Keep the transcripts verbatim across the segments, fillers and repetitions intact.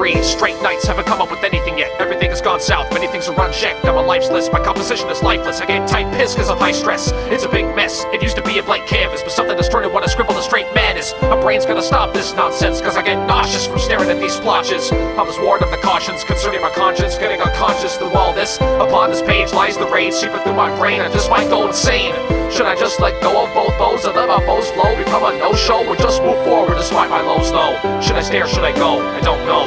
Three straight nights, haven't come up with anything yet. Everything has gone south, many things are unchecked. I'm on life's list, my composition is lifeless. I get tight piss cause of high stress. It's a big mess, it used to be a blank canvas, but something has turned to what I scribble a straight madness. My brain's gonna stop this nonsense, cause I get nauseous from staring at these splotches. I was warned of the cautions concerning my conscience, getting unconscious through all this. Upon this page lies the rage seeping through my brain, I just might go insane. Should I just let go of both bows and let my foes flow, become a no-show, or just move forward despite my lows though? Should I stay or should I go? I don't know.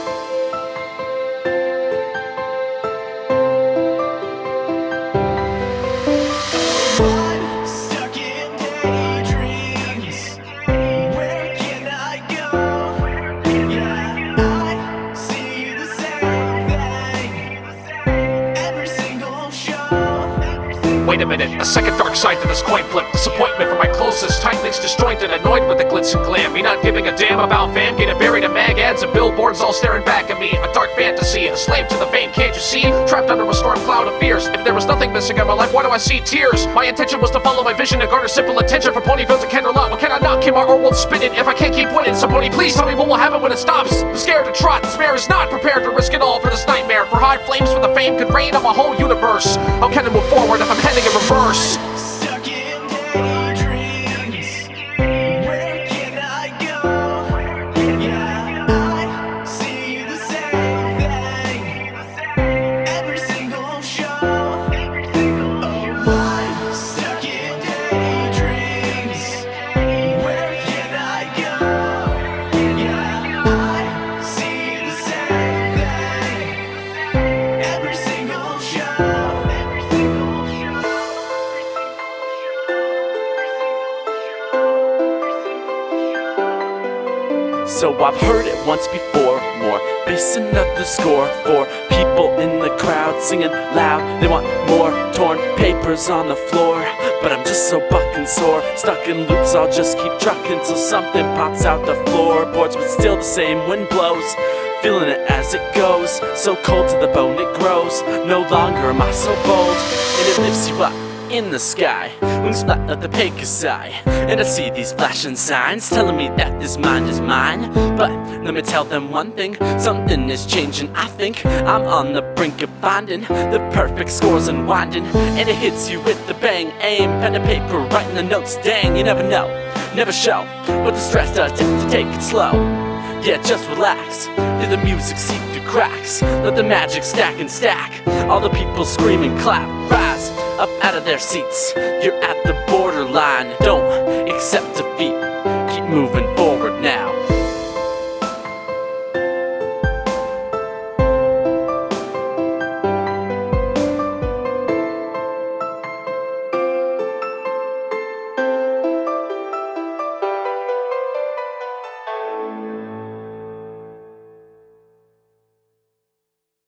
Wait a minute, a second dark side to this coin flip. Disappointment from my closest, tight links disjointed, annoyed with the glitz and glam. Me not giving a damn about fam, getting buried in mag ads and billboards all staring back at me. A dark fantasy, a slave to the fame, can't you see? Trapped under a storm cloud of fears. If there was nothing missing in my life, why do I see tears? My intention was to follow my vision and garner simple attention from Ponyville to Kenderlot. What can I not? Kim our world spinning if I can't keep winning. So Pony, please tell me what will happen when it stops. I'm scared to trot, despair is not prepared to risk it all for this nightmare. For high flames for the fame could rain on my whole universe. How can I move forward if I'm heading in reverse? Stuck in daydreams. Where can I go? Yeah, I see the same thing every single show. Oh, I'm stuck in daydreams. Where can I go? Yeah, I see the same thing every single show. So I've heard it once before, more bass, another score for people in the crowd singing loud. They want more torn papers on the floor, but I'm just so bucking sore, stuck in loops. I'll just keep trucking till something pops out the floorboards, but still the same wind blows, feeling it as it goes. So cold to the bone it grows, no longer am I so bold, and it lifts you up in the sky, wings flat like the Pegasi. And I see these flashing signs telling me that this mind is mine. But let me tell them one thing, something is changing. I think I'm on the brink of finding the perfect scores unwinding, and it hits you with the bang. Aim, pen and paper, writing the notes. Dang, you never know, never show what the stress does to, to take it slow. Yeah, just relax, feel the music seep through cracks, let the magic stack and stack. All the people screaming, clap, rise up out of their seats. You're at the borderline, don't accept defeat, keep moving forward.